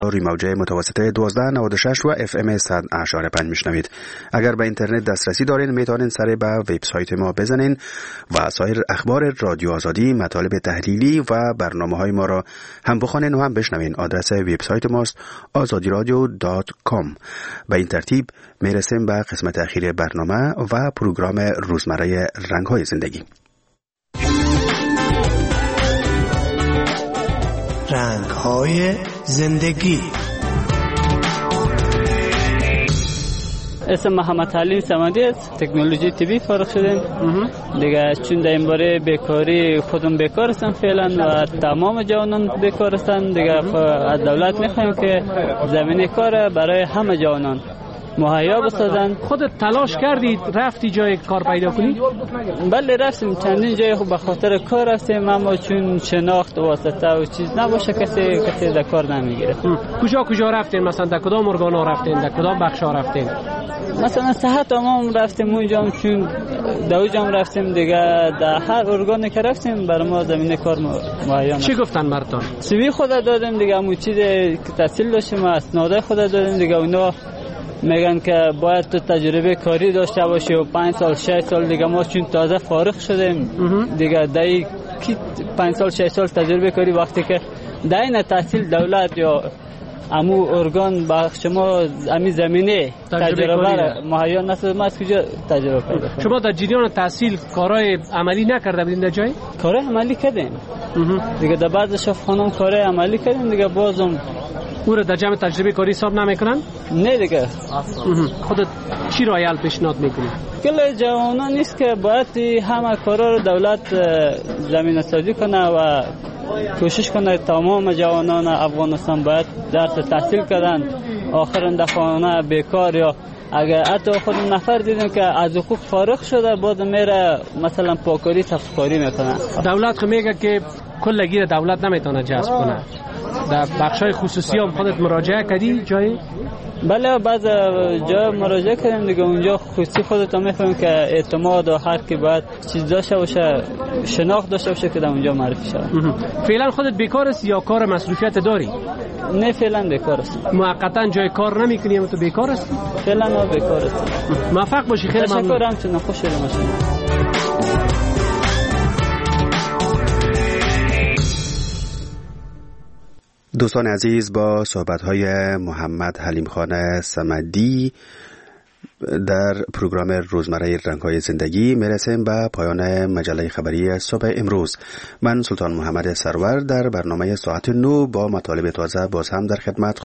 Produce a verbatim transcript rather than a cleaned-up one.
روی موجه متوسطه دوازده نود و شش و اف ام صد و پنج میشنوید. اگر به اینترنت دسترسی دارین میتونین سر به وبسایت ما بزنین و سایر اخبار رادیو آزادی، مطالب تحلیلی و برنامه‌های ما را هم بخونین و هم بشنوین. آدرس وبسایت ماست آزادی رادیو دات کام. به این ترتیب میرسیم به قسمت اخیر برنامه و پروگرام روزمره رنگ‌های زندگی. رنگ‌های زندگی. اسم محمد حلیم صمدی است. تکنولوژی طبی فارغ شدم دیگه، چون در این باره بیکاری خودم بیکار هستم فعلا و تمام جوانان بیکار هستن دیگه. از دولت میخوایم که زمینه کار برای همه جوانان مهیا بسازن. خودت تلاش کردید رفتی جای کار پیدا کنی؟ بله رفتیم چندین جای، خب به خاطر کار رفتیم، اما چون شناخت واسطه و چیز نباشه کسی کسی در کار نمیگیره. کجا کجا رفتین؟ مثلا در کدام ارگانا رفتین؟ در کدام بخشا رفتین؟ مثلا صحت عموم رفتیم اونجا، چون دو جام رفتیم دیگه. در هر ارگانی که رفتیم برای ما زمینه کار مهیا. چی گفتن مردان؟ سیوی خود دادیم دیگه، همون چیزی که تحصیل داشتیم اسناد خود دادیم دیگه. اونا میگن که باید تو تجربه کاری داشته باشی و پنج سال شش سال دیگه. ما چون تازه فارغ شدیم دیگه، دایی کی پنج سال شش سال تجربه کاری وقتی که داین تحصیل دولت یا امو ارگان بخش ما امی زمینه تجربه مهیا نسازه، ما از کجا تجربه پیدا کنیم؟ شما در جریان تحصیل کارهای عملی نکرده بودین در جای؟ کارهای عملی کردیم دیگه، در بعض شفاخانه کارهای عملی کردیم دیگه. بازم او رو در جمع تجربه کاری حساب نمیکنن؟ نه دیگه. خودت چی رایل پیشنهاد میکنی؟ کل جوانان نیست که باید همه کارا رو دولت زمینه سازی کنه و کوشش کنه تمام جوانان افغانستان باید درس تحصیل کردن، آخر اندخانه بیکار یا اگر حتی خود نفر دیدیم که از حقوق فارغ شده بعد میره مثلا پاکاری صفکاری میکنه. دولت خو میگه که کلگی را دولت نمیتونه جذب کنه. در بخشای خصوصی هم خودت مراجعه کردی جایی؟ بله بعض جا مراجعه کردیم دیگه. اونجا خصوصی خودت هم میفهمیم که اعتماد و هر کی باید چیز داشته باشه، شناخت داشته باشه که در اونجا معرفی شود. فعلا خودت بیکار هستی یا کار مصروفیت داری؟ نه فعلا بیکار هستم. موقتا جای کار نمیکنی اما تو بیکار هستی؟ فعلا نه بیکار هستم. موفق باشی. خیلی ممنون. تشکرم. چون خوش شدم. دوستان عزیز، با صحبت‌های محمد حلیم خان صمدی در پروگرام روزمره رنگ‌های زندگی میرسیم به پایان مجله خبری صبح امروز. من سلطان محمد سرور در برنامه ساعت نو با مطالب تازه باز هم در خدمت